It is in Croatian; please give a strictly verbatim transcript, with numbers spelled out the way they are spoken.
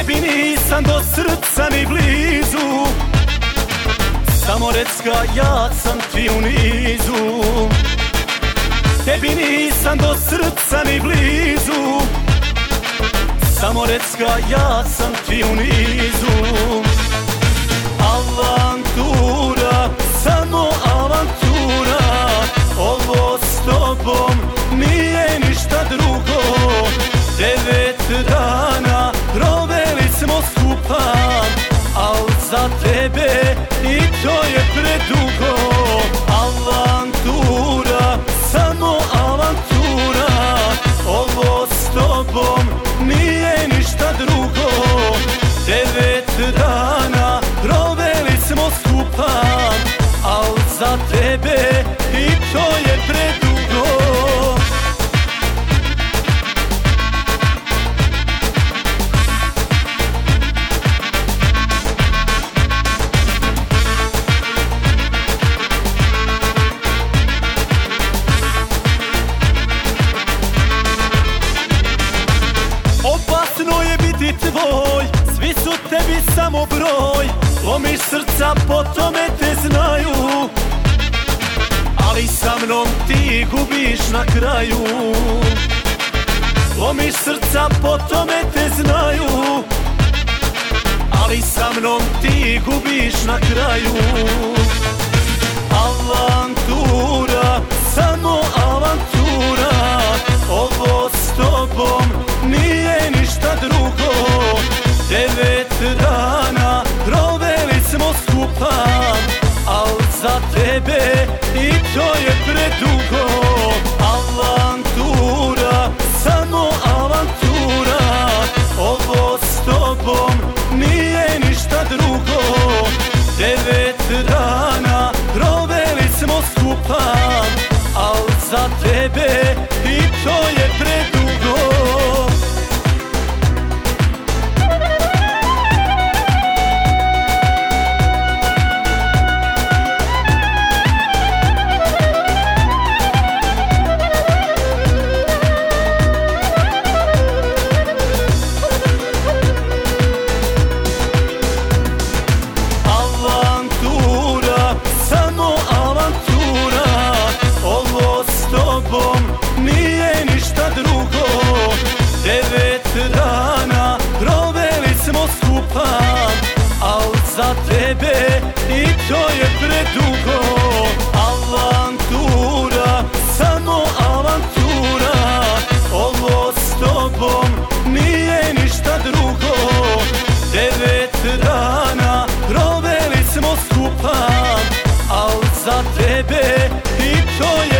Tebi nisam do srca ni blizu, samo recka ja sam ti u nizu. Tebi nisam do srca ni blizu, samo recka ja sam ti u nizu. Avantura, samo avantura, ovo s tobom nije ništa drugo. Devet dana proveli smo skupa, al za tebe i to je predugo. Avantura, samo avantura, ovo s tobom nije ništa drugo. Devet dana proveli smo skupa, al za tebe i to je predugo. Opasno je biti tvoj, svi su tebi samo broj. Lomiš srca, po tome te znaju, ali sa mnom ti gubiš na kraju. Lomiš srca, po tome te znaju, ali sa mnom ti gubiš na kraju. Avantura, samo avantura, ovo s tobom nije ništa drugo. Devet dana proveli smo skupa, al za tebe i to je predugo. Avantura, samo avantura, ovo s tobom nije ništa drugo. Devet dana proveli smo skupa, al za tebe i to je predugo. Nije ništa drugo, devet dana proveli smo skupa, al za tebe i to je predugo. Avantura, samo avantura, ovo s tobom nije ništa drugo. Devet dana proveli smo skupa, al za tebe i to je